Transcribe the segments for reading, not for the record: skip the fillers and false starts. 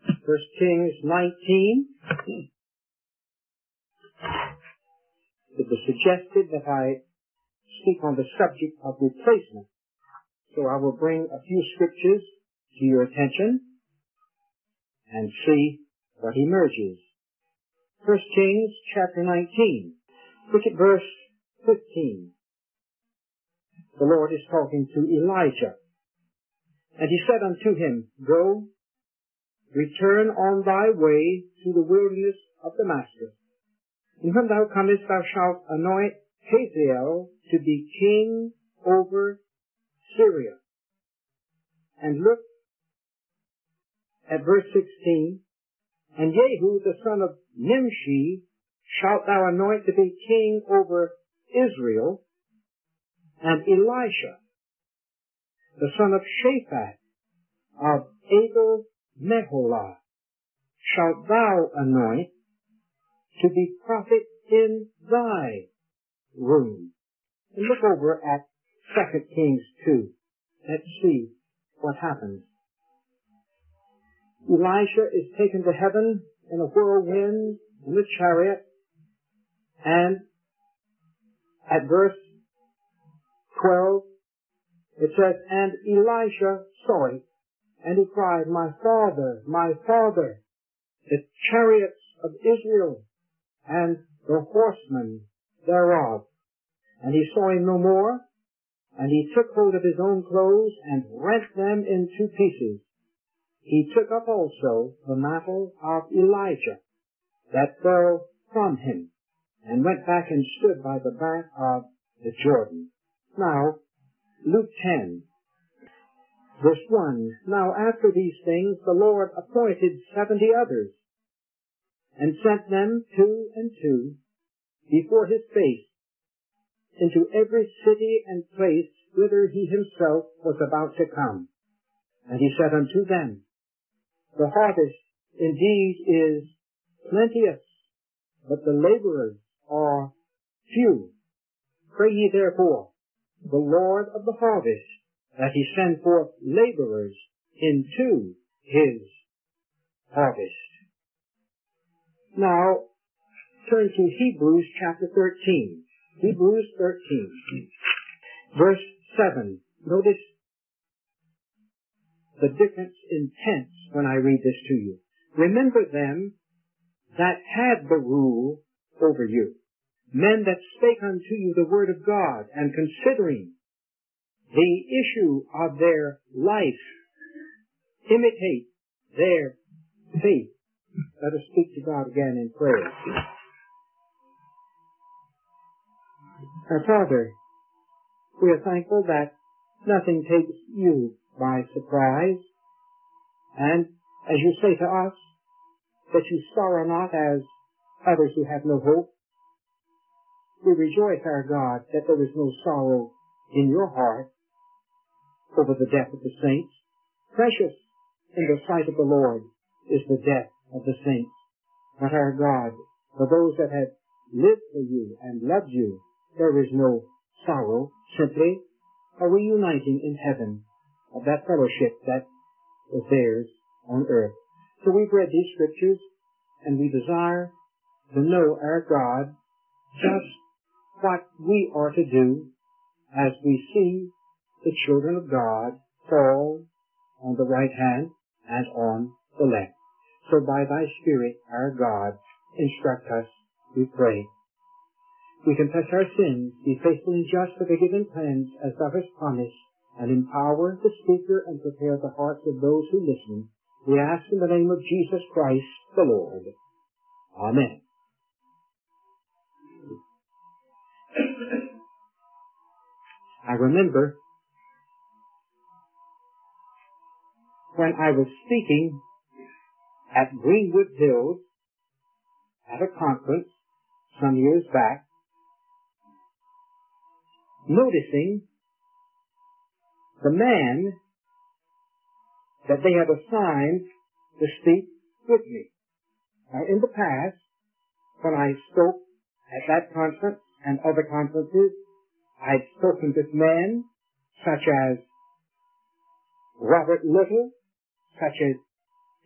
1 Kings 19. It was suggested that I speak on the subject of replacement. So I will bring a few scriptures to your attention and see what emerges. 1 Kings chapter 19. Look at verse 15. The Lord is talking to Elijah. And he said unto him, Go, return on thy way to the wilderness of Damascus. And when thou comest, thou shalt anoint Hazael to be king over Syria. And look at verse 16. And Jehu, the son of Nimshi, shalt thou anoint to be king over Israel. And Elisha, the son of Shaphat, of Abel Meholah, shalt thou anoint to be prophet in thy room. And look over at 2 Kings 2. Let's see what happens. Elisha is taken to heaven in a whirlwind in a chariot, and at verse 12 it says, And Elisha saw it, and he cried, My father, the chariots of Israel, and the horsemen thereof. And he saw him no more, and he took hold of his own clothes, and rent them in two pieces. He took up also the mantle of Elijah that fell from him, and went back and stood by the bank of the Jordan. Now, Luke 10, verse 1, Now after these things the Lord appointed 70 others, and sent them two and two before his face into every city and place whither he himself was about to come. And he said unto them, The harvest indeed is plenteous, but the laborers are few. Pray ye therefore the Lord of the harvest that he send forth laborers into his harvest. Now, turn to Hebrews chapter 13. Hebrews 13, verse 7. Notice the difference in tense when I read this to you. Remember them that had the rule over you, men that spake unto you the word of God, and considering the issue of their life, imitate their faith. Let us speak to God again in prayer. Our Father, we are thankful that nothing takes you by surprise, and as you say to us, that you sorrow not as others who have no hope. We rejoice, our God, that there is no sorrow in your heart over the death of the saints. Precious in the sight of the Lord is the death of the saints. But our God, for those that have lived for you and loved you, there is no sorrow, simply a reuniting in heaven of that fellowship that was theirs on earth. So we've read these scriptures, and we desire to know, our God, just what we are to do as we see the children of God fall on the right hand and on the left. So by thy Spirit, our God, instruct us, we pray. We confess our sins, be faithful and just to forgive and cleanse, as thou hast promised, and empower the speaker and prepare the hearts of those who listen. We ask in the name of Jesus Christ, the Lord. Amen. I remember when I was speaking at Greenwood Hills at a conference some years back, noticing the man that they had assigned to speak with me. Now, in the past, when I spoke at that conference and other conferences, I'd spoken with men such as Robert Little, such as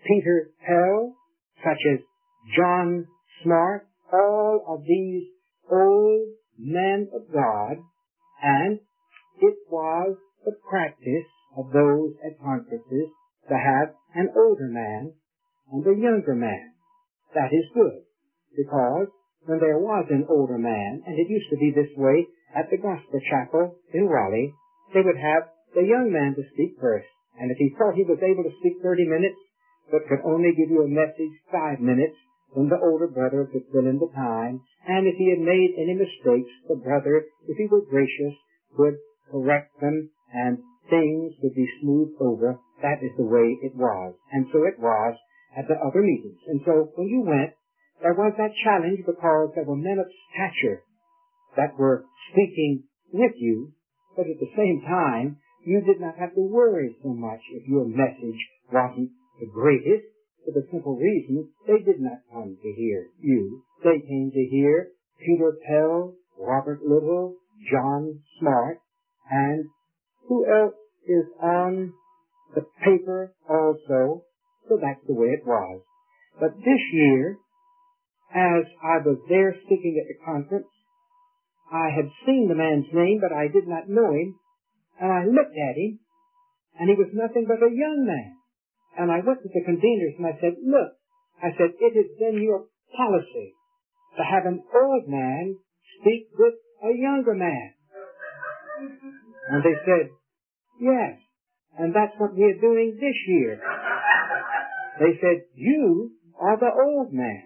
Peter Pell, such as John Smart, all of these old men of God, and it was the practice of those at conferences to have an older man and a younger man. That is good, because when there was an older man, and it used to be this way at the Gospel Chapel in Raleigh, they would have the young man to speak first. And if he thought he was able to speak 30 minutes, but could only give you a message 5 minutes, then the older brother could fill in the time. And if he had made any mistakes, the brother, if he were gracious, would correct them, and things would be smoothed over. That is the way it was. And so it was at the other meetings. And so when you went, there was that challenge, because there were men of stature that were speaking with you, but at the same time, you did not have to worry so much if your message wasn't the greatest, for the simple reason they did not come to hear you. They came to hear Peter Pell, Robert Little, John Smart, and who else is on the paper also. So that's the way it was. But this year, as I was there speaking at the conference, I had seen the man's name, but I did not know him. And I looked at him, and he was nothing but a young man. And I went to the conveners and I said, look, I said, it has been your policy to have an old man speak with a younger man. And they said, yes, and that's what we are doing this year. They said, you are the old man.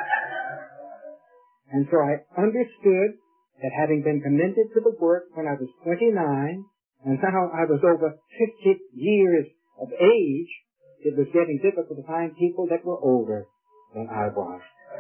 And so I understood that having been commended to the work when I was 29, and now I was over 50 years of age, it was getting difficult to find people that were older than I was.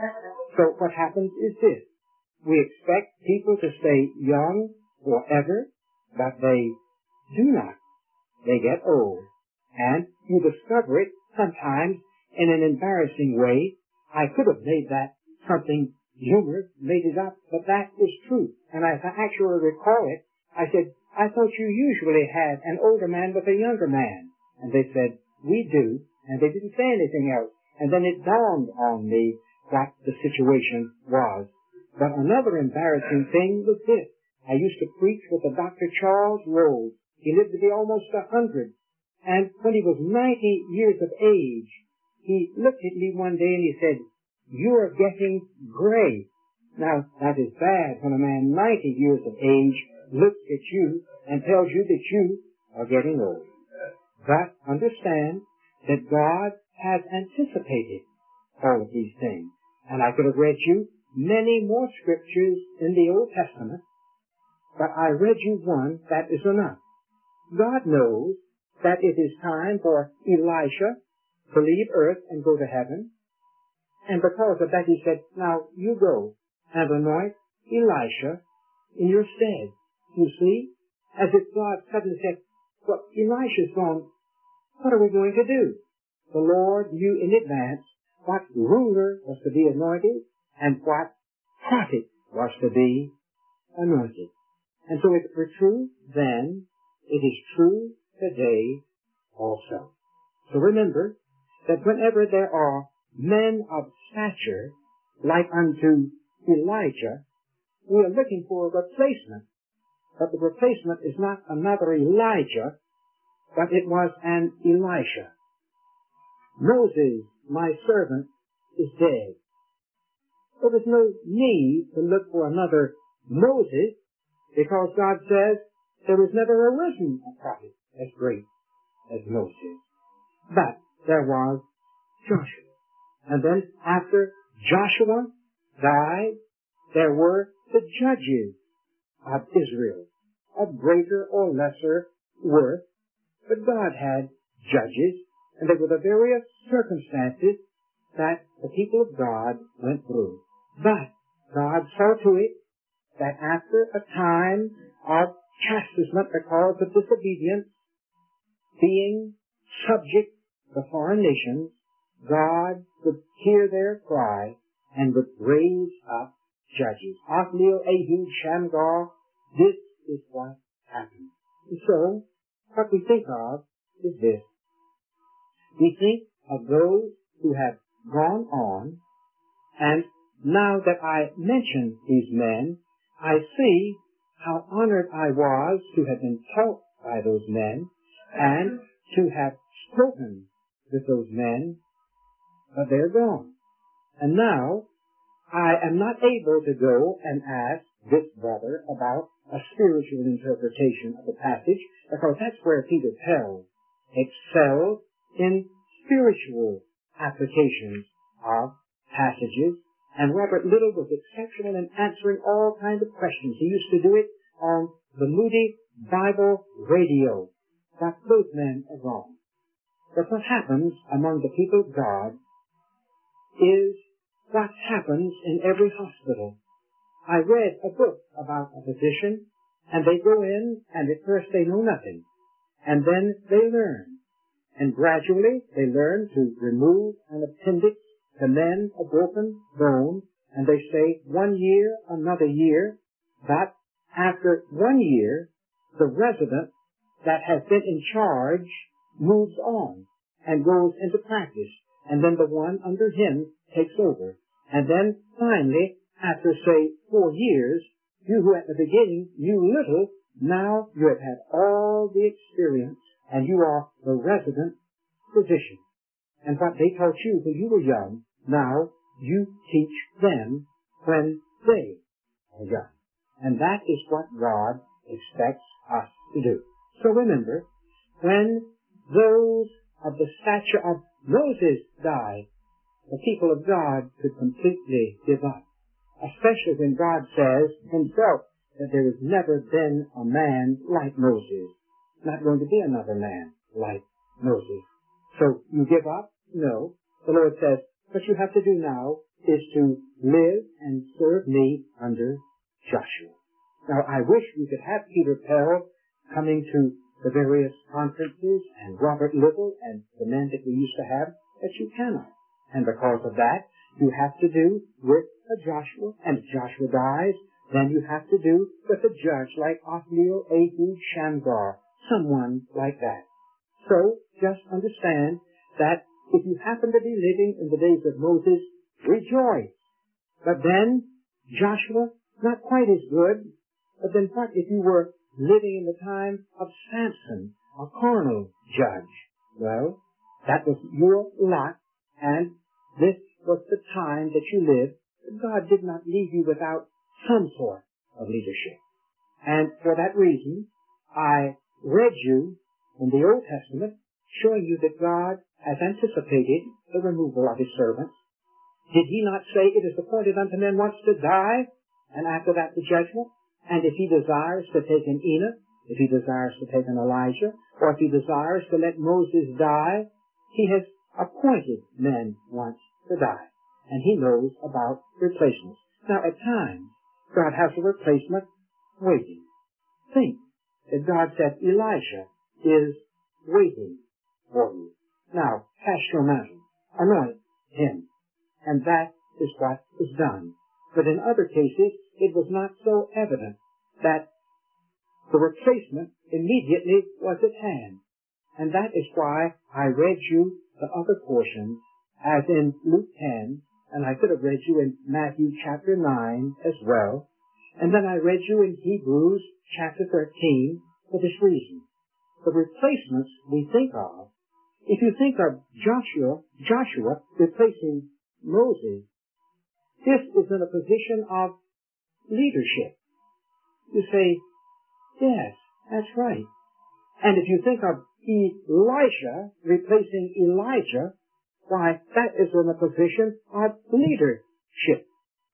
So what happens is this. We expect people to stay young forever, but they do not. They get old. And you discover it sometimes in an embarrassing way. I could have made that something humorous, made it up, but that was true. And as I actually recall it, I said, I thought you usually had an older man with a younger man. And they said, we do. And they didn't say anything else. And then it dawned on me what the situation was. But another embarrassing thing was this. I used to preach with a Dr. Charles Rose. He lived to be almost 100. And when he was 90 years of age, he looked at me one day and he said, you are getting gray. Now, that is bad when a man 90 years of age looks at you and tells you that you are getting old. But understand that God has anticipated all of these things. And I could have read you many more scriptures in the Old Testament, but I read you one that is enough. God knows that it is time for Elisha to leave earth and go to heaven. And because of that, he said, now you go and anoint Elisha in your stead. You see, as if God suddenly said, well, Elisha's gone. What are we going to do? The Lord knew in advance what ruler was to be anointed and what prophet was to be anointed. And so if it were true then, it is true today also. So remember that whenever there are men of stature like unto Elijah, we are looking for a replacement. But the replacement is not another Elijah, but it was an Elisha. Moses, my servant, is dead. So there's no need to look for another Moses, because God says there was never arisen a prophet as great as Moses. But there was Joshua. And then after Joshua died, there were the judges of Israel, of greater or lesser worth. But God had judges, and they were the various circumstances that the people of God went through. But God saw to it that after a time of chastisement because of disobedience, being subject to foreign nations, God would hear their cry and would raise up judges. Othniel, Ehud, Shamgar, this is what happened. And so, what we think of is this. We think of those who have gone on, and now that I mention these men, I see how honored I was to have been taught by those men and to have spoken with those men, but they're gone. And now I am not able to go and ask this brother about a spiritual interpretation of the passage, because that's where Peter Pell excelled in spiritual applications of passages, and Robert Little was exceptional in answering all kinds of questions. He used to do it on the Moody Bible Radio. But those men are gone. But what happens among the people of God is what happens in every hospital. I read a book about a physician, and they go in, and at first they know nothing. And then they learn. And gradually they learn to remove an appendix, to mend a broken bone, and they say 1 year, another year. But after 1 year, the resident that has been in charge moves on and goes into practice. And then the one under him takes over. And then finally, after say 4 years, you who at the beginning knew little, now you have had all the experience and you are the resident physician. And what they taught you when you were young, now you teach them when they are young. And that is what God expects us to do. So remember, when those of the stature of Moses died, the people of God could completely give up. Especially when God says himself that there has never been a man like Moses. Not going to be another man like Moses. So you give up? No. The Lord says, what you have to do now is to live and serve me under Joshua. Now I wish we could have Peter Pell coming to the various conferences and Robert Little and the men that we used to have, but you cannot. And because of that, you have to do with a Joshua, and if Joshua dies, then you have to do with a judge like Othniel, Ehud, Shamgar, someone like that. So, just understand that if you happen to be living in the days of Moses, rejoice. But then, Joshua, not quite as good, but then what if you were living in the time of Samson, a carnal judge? Well, that was your lot, and this was the time that you lived. God did not leave you without some sort of leadership. And for that reason, I read you in the Old Testament, showing you that God has anticipated the removal of his servants. Did he not say it is appointed unto men once to die, and after that the judgment? And if he desires to take an Enoch, if he desires to take an Elijah, or if he desires to let Moses die, he has appointed men once to die. And he knows about replacements. Now at times, God has a replacement waiting. Think that God said Elisha is waiting for you. Now, cast your mantle, anoint him. And that is what is done. But in other cases, it was not so evident that the replacement immediately was at hand. And that is why I read you the other portions, as in Luke 10, and I could have read you in Matthew chapter 9 as well. And then I read you in Hebrews chapter 13 for this reason. The replacements we think of, if you think of Joshua replacing Moses, this is in a position of leadership. You say, yes, that's right. And if you think of Elisha replacing Elijah, why, that is in a position of leadership.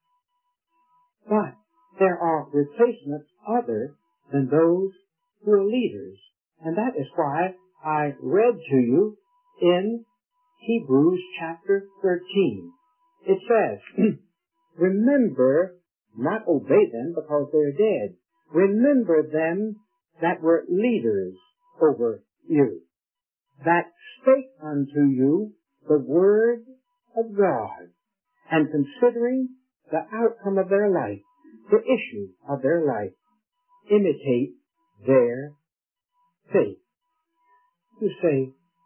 But there are replacements other than those who are leaders. And that is why I read to you in Hebrews chapter 13. It says, remember, not obey them because they're dead. Remember them that were leaders over you, that spake unto you the word of God, and considering the outcome of their life, the issue of their life, imitate their faith. You say,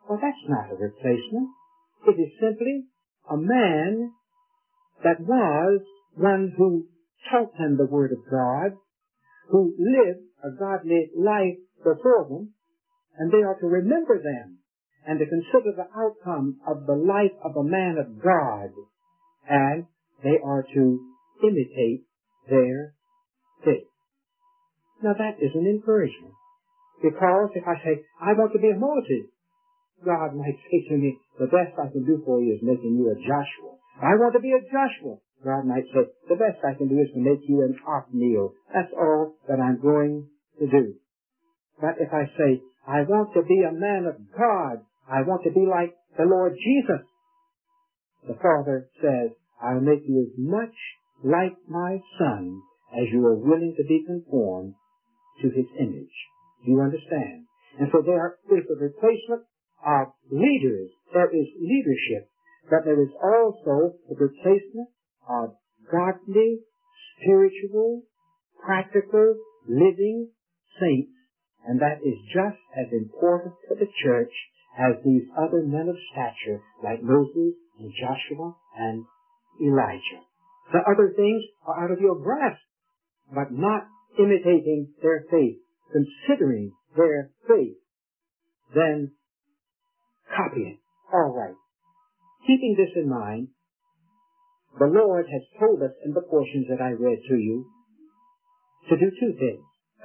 Well, that's not a replacement. It is simply a man that was one who taught them the Word of God, who lived a godly life before them, and they are to remember them and to consider the outcome of the life of a man of God, and they are to imitate their faith. Now that is an encouragement, because if I say, I want to be a Moses, God might say to me, the best I can do for you is making you a Joshua. I want to be a Joshua. God might say, the best I can do is to make you an Othniel. That's all that I'm going to do. But if I say, I want to be a man of God, I want to be like the Lord Jesus, the Father says, I'll make you as much like my Son as you are willing to be conformed to His image. Do you understand? And so there is a replacement of leaders. There is leadership, but there is also the replacement of godly, spiritual, practical, living saints, and that is just as important to the church as these other men of stature like Moses and Joshua and Elijah. The other things are out of your grasp, but not imitating their faith, considering their faith, then copy it. All right. Keeping this in mind, the Lord has told us in the portions that I read to you to do two things.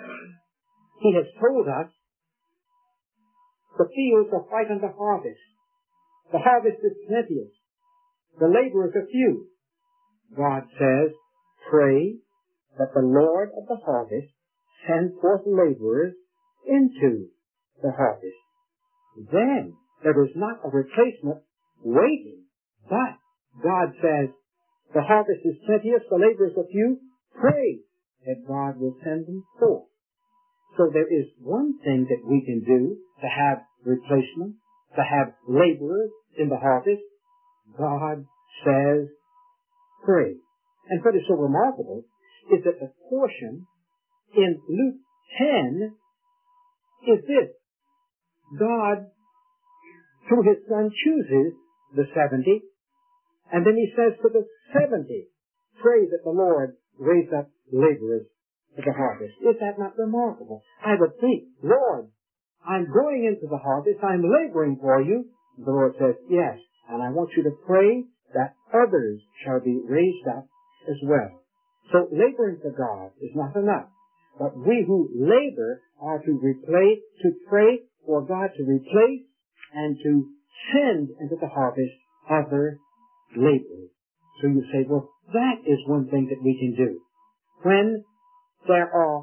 He has told us the fields are white unto harvest. The harvest is plenteous. The laborers are few. God says, pray that the Lord of the harvest send forth laborers into the harvest. Then there is not a replacement waiting, but God says, the harvest is plenteous, the laborers are few. Pray that God will send them forth. So there is one thing that we can do to have replacement, to have laborers in the harvest. God says, pray. And what is so remarkable is that the portion in Luke 10 is this. God, through His Son, chooses the 70, and then He says to the 70, pray that the Lord raise up laborers to the harvest. Is that not remarkable? I would think, Lord, I'm going into the harvest, I'm laboring for you. The Lord says, yes, and I want you to pray that others shall be raised up as well. So laboring for God is not enough. But we who labor are to pray for God to replace and to send into the harvest other laborers. So you say, well, that is one thing that we can do. When there are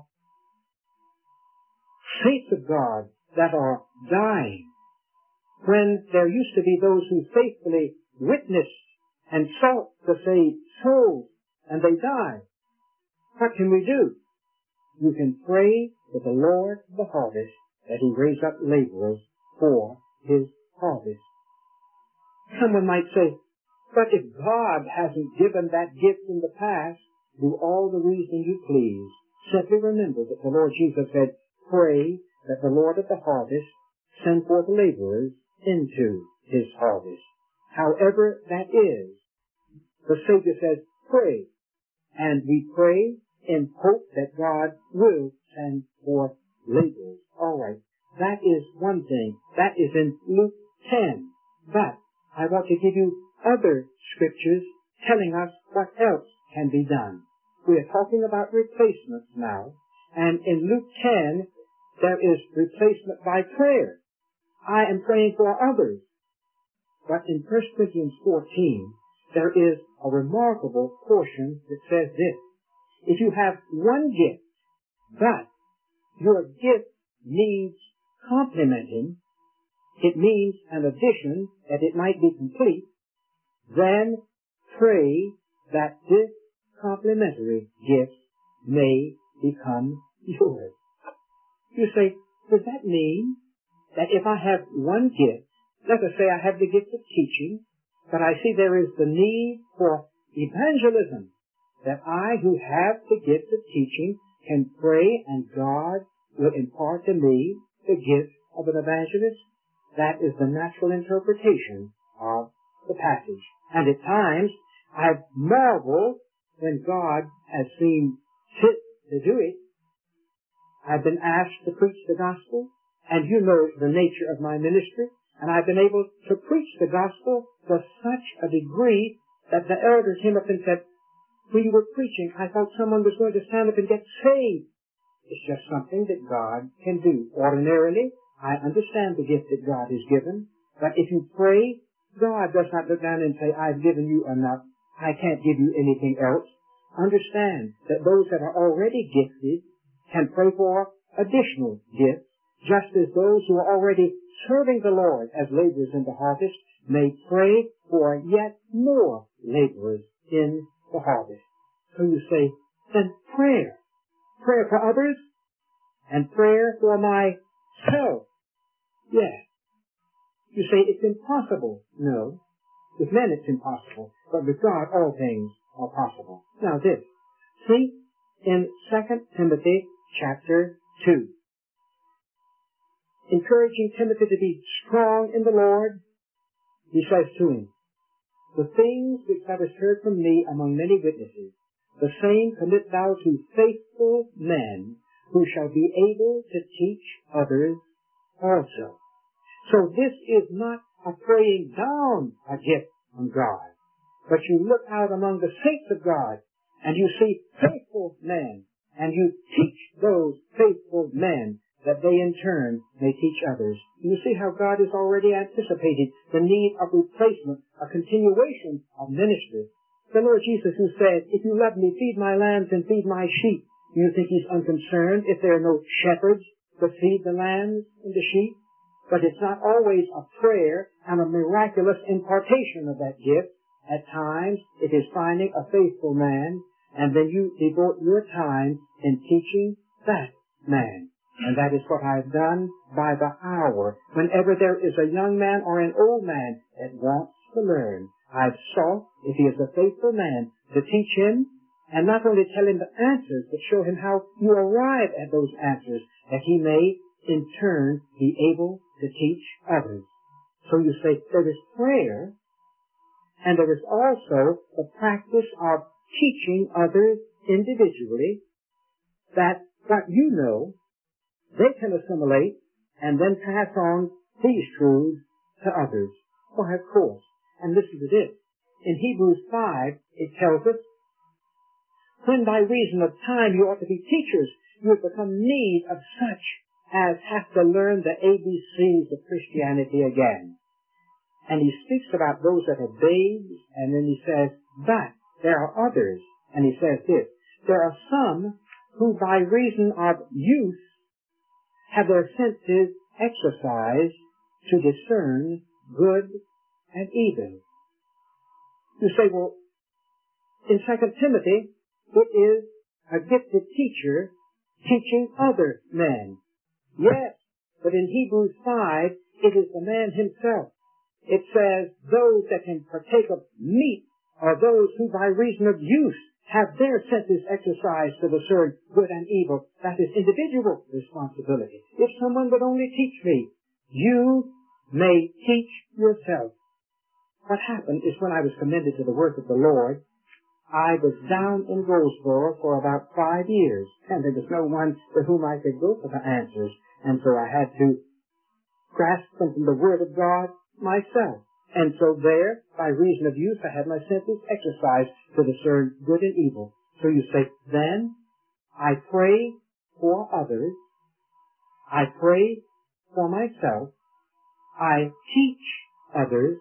saints of God that are dying, when there used to be those who faithfully witnessed and sought to save souls, and they die, what can we do? You can pray to the Lord of the harvest that He raise up laborers for His harvest. Someone might say, but if God hasn't given that gift in the past, do all the reason you please. Simply remember that the Lord Jesus said, pray that the Lord of the harvest send forth laborers into His harvest. However that is, the Savior says, pray. And we pray in hope that God will send forth laborers. All right. That is one thing. That is in Luke 10. But I want to give you other scriptures telling us what else can be done. We are talking about replacements now. And in Luke 10, there is replacement by prayer. I am praying for others. But in 1 Corinthians 14, there is a remarkable portion that says this. If you have one gift, but your gift needs complementing, it means an addition that it might be complete, then pray that this complementary gift may become yours. You say, does that mean that if I have one gift, let us say I have the gift of teaching, but I see there is the need for evangelism, that I who have the gift of teaching can pray and God will impart to me the gift of an evangelist? that is the natural interpretation of the passage. And at times, I've marveled when God has seen fit to do it. I've been asked to preach the gospel, and you know the nature of my ministry, and I've been able to preach the gospel to such a degree that the elders came up and said, when you were preaching, I thought someone was going to stand up and get saved. It's just something that God can do. Ordinarily, I understand the gift that God has given, but if you pray, God does not look down and say, I've given you enough. I can't give you anything else. Understand that those that are already gifted can pray for additional gifts, just as those who are already serving the Lord as laborers in the harvest may pray for yet more laborers in the harvest. So you say, then prayer. Prayer for others and prayer for myself. Yes. You say it's impossible. No. With men it's impossible, but with God all things are possible. Now this. See, in 2 Timothy chapter 2, encouraging Timothy to be strong in the Lord, he says to him, the things which thou hast heard from me among many witnesses, the same commit thou to faithful men who shall be able to teach others also. So this is not a praying down a gift from God, but you look out among the saints of God and you see faithful men and you teach those faithful men that they in turn may teach others. You see how God has already anticipated the need of replacement, a continuation of ministry. The Lord Jesus who said, if you love me, feed my lambs and feed my sheep. Do you think he's unconcerned if there are no shepherds to feed the lambs and the sheep? But it's not always a prayer and a miraculous impartation of that gift. At times, it is finding a faithful man, and then you devote your time in teaching that man. And that is what I've done by the hour. Whenever there is a young man or an old man that wants to learn, I've sought, if he is a faithful man, to teach him, and not only tell him the answers, but show him how you arrive at those answers, that he may, in turn, be able to teach others. So you say, there is prayer, and there is also the practice of teaching others individually, that what you know, they can assimilate and then pass on these truths to others. Why, of course. And listen to this. In Hebrews 5, it tells us, when by reason of time you ought to be teachers, you have become need of such as have to learn the ABCs of Christianity again. And he speaks about those that are babes, and then he says, but there are others. And he says this, there are some who by reason of use have their senses exercised to discern good and evil. You say, well, in 2 Timothy, it is a gifted teacher teaching other men. Yes, but in Hebrews 5, it is the man himself. It says those that can partake of meat are those who by reason of use have their senses exercised to discern good and evil. That is individual responsibility. If someone would only teach me, you may teach yourself. What happened is when I was commended to the work of the Lord, I was down in Goldsboro for about 5 years, and there was no one to whom I could go for the answers, and so I had to grasp them from the Word of God myself. And so there, by reason of use, I had my senses exercised to discern good and evil. So you say, then I pray for others, I pray for myself, I teach others,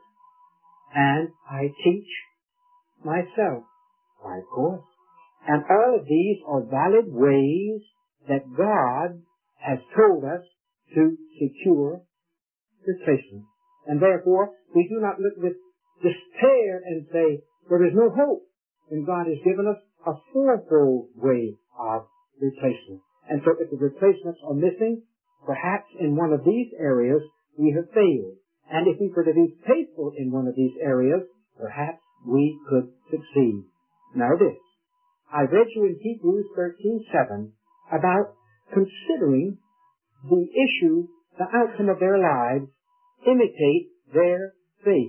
and I teach myself. Why, of course. And all of these are valid ways that God has told us to secure replacement. And therefore, we do not look with despair and say, there is no hope. And God has given us a fourfold way of replacement. And so if the replacements are missing, perhaps in one of these areas, we have failed. And if we were to be faithful in one of these areas, perhaps we could succeed. Now this, I read you in Hebrews 13:7 about considering the issue, the outcome of their lives imitate their faith.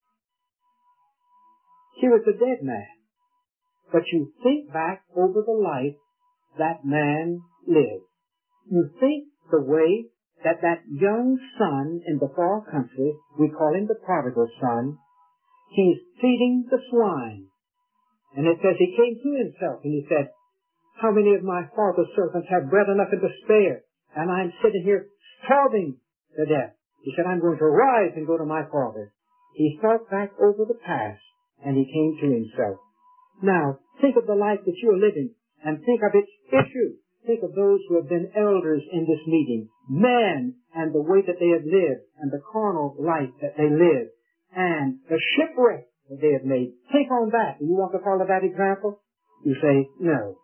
He was a dead man, but you think back over the life that man lived. You think the way that young son in the far country, we call him the prodigal son, he's feeding the swine. And it says he came to himself and he said, how many of my father's servants have bread enough and to spare, and I'm sitting here starving to death? He said, I'm going to rise and go to my father. He thought back over the past and he came to himself. Now, think of the life that you are living and think of its issue. Think of those who have been elders in this meeting, men, and the way that they have lived, and the carnal life that they live, and the shipwreck that they have made. Think on that. Do you want to follow that example? You say, no.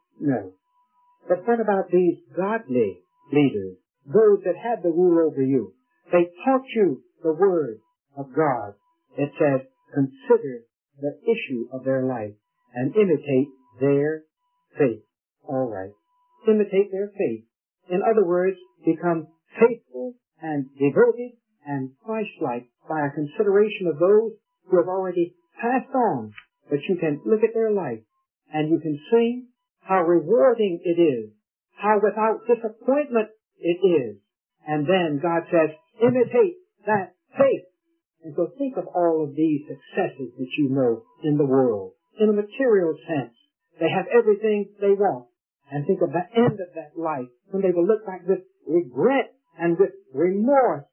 But what about these godly leaders, those that had the rule over you? They taught you the word of God. It says, consider the issue of their life and imitate their faith. All right. Imitate their faith. In other words, become faithful and devoted and Christ-like by a consideration of those who have already passed on. But you can look at their life and you can see how rewarding it is, how without disappointment it is. And then God says, imitate that faith. And so think of all of these successes that you know in the world. In a material sense, they have everything they want. And think of the end of that life when they will look back with regret and with remorse.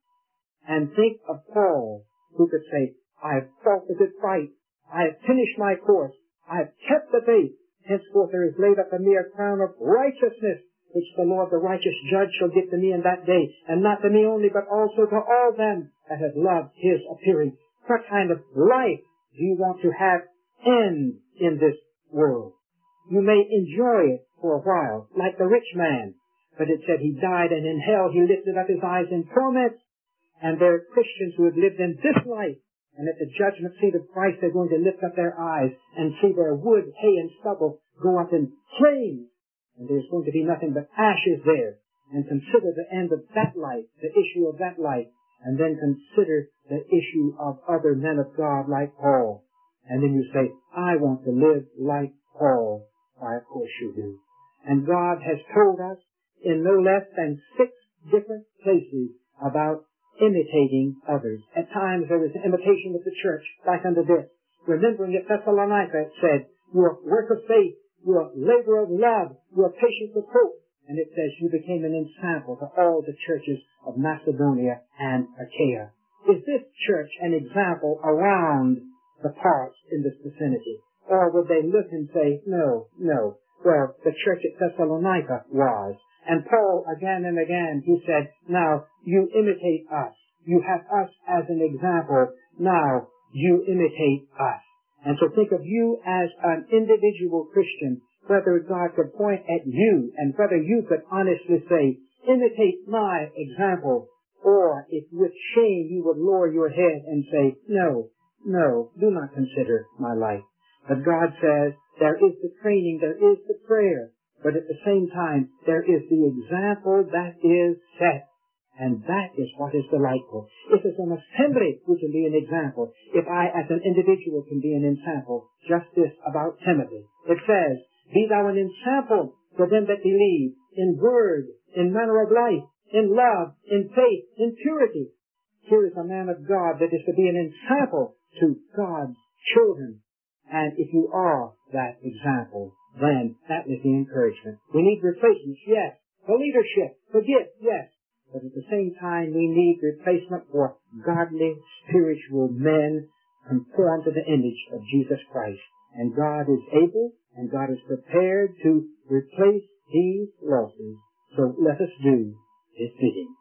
And think of Paul, who could say, I have fought the good fight. I have finished my course. I have kept the faith. Henceforth there is laid up a mere crown of righteousness, which the Lord, the righteous judge, shall give to me in that day. And not to me only, but also to all them that have loved his appearing. What kind of life do you want to have end in this world? You may enjoy it for a while, like the rich man. But it said he died, and in hell he lifted up his eyes in torment. And there are Christians who have lived in this life. And at the judgment seat of Christ, they're going to lift up their eyes and see their wood, hay, and stubble go up in flames. And there's going to be nothing but ashes there. And consider the end of that life, the issue of that life. And then consider the issue of other men of God like Paul. And then you say, I want to live like Paul. Why, of course you do. And God has told us in no less than 6 different places about imitating others. At times there was an imitation of the church, like unto this. Remembering at Thessalonica it said, your work of faith, your labor of love, your patience of hope. And it says you became an example to all the churches of Macedonia and Achaia. Is this church an example around the parts in this vicinity? Or would they look and say, no. Well, the church at Thessalonica was. And Paul, again and again, he said, now, you imitate us. You have us as an example. Now, you imitate us. And so think of you as an individual Christian, whether God could point at you and whether you could honestly say, imitate my example, or if with shame you would lower your head and say, no, do not consider my life. But God says, there is the training, there is the prayer, but at the same time, there is the example that is set. And that is what is delightful. If it's an assembly, we can be an example. If I, as an individual, can be an example, just this about Timothy. It says, be thou an example to them that believe, in word, in manner of life, in love, in faith, in purity. Here is a man of God that is to be an example to God's children. And if you are that example, then that is the encouragement. We need replacements, yes. For leadership, for gifts, yes. But at the same time, we need replacement for godly, spiritual men conformed to the image of Jesus Christ. And God is able, and God is prepared to replace these losses. So let us do His bidding.